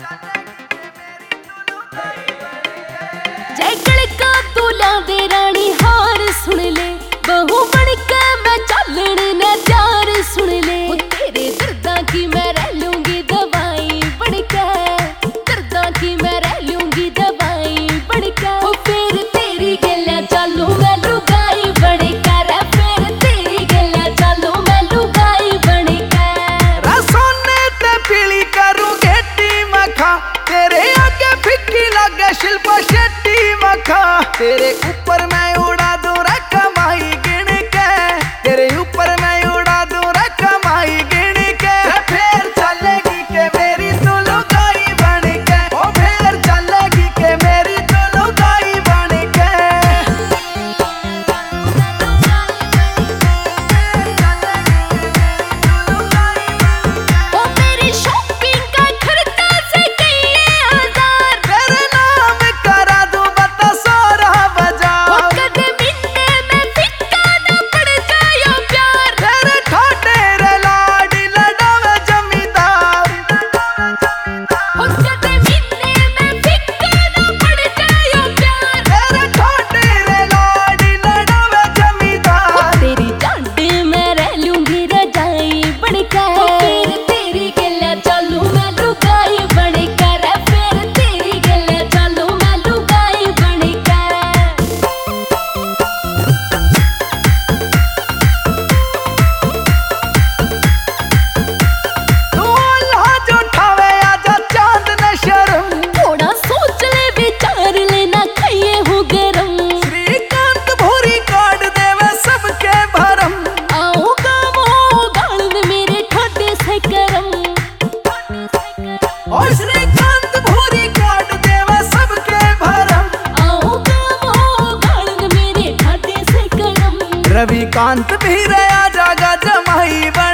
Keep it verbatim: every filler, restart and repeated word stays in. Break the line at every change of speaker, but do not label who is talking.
जैकड़ का दूल्हा दे रानी हार सुन ले, बहू बन के मैं चलने ने प्यार सुन ले। तेरे दर्दा की मैं रह लूंगी दवाई बन के, दर्दा की मैं रह लूंगी दवाई बन के। फिर तेरी गल्ला चालू मैं लुगाई बन के, फिर तेरी गल्ला चालू मैं लुगाई बन के।
सोने ते पीली करूं गेटी मखा, तेरे आगे फिक्की लगे शिल्पा शेट्टी मखा। तेरे ऊपर मैं उड़ा दूं रे कमाई गिन के, तेरे ऊपर मैं उड़ा दूं रे कमाई गिन के। फिर चलेगी के मेरी तू लुगाई बन के, ओ फिर चलेगी के मेरी तू लुगाई बन के।
ओ मेरी शॉपिंग का खर्चा से कई हजार,
तेरे नाम करा दूं बता सोरा बाजार।
ओ कदे मिलने में फिक्का ना पड़ जाए प्यार,
तेरे ठाटे रे लाडी लडावे जमींदार।
ओ कदे मिलने में फिक्का ना पड़ जाए प्यार।
तेरे ठाटे रे लाडी लडावे जमींदार।
तेरी डांड में रह लूंगी रजाई बन के, फिर तेरी गल्ला चालू मैं लुगाई बन के, फिर तेरी गल्ला चालू मैं लुगाई बन के।
तू अल्लाह जो ठावे आजा चांद न शर्म,
थोड़ा सोच ले विचार लेना खाइए हूँ गरम।
श्रीकांत भूरी काट देवे सबके भरम।
आऊंगा वो गालन मेरे ठाटे से करम,
ओ श्रीकांत भूरी काट देवे सबके भरम।
आऊंगा वो गालन मेरे ठाटे से करम।
रविकांत भी रे आजा गा जमाई बन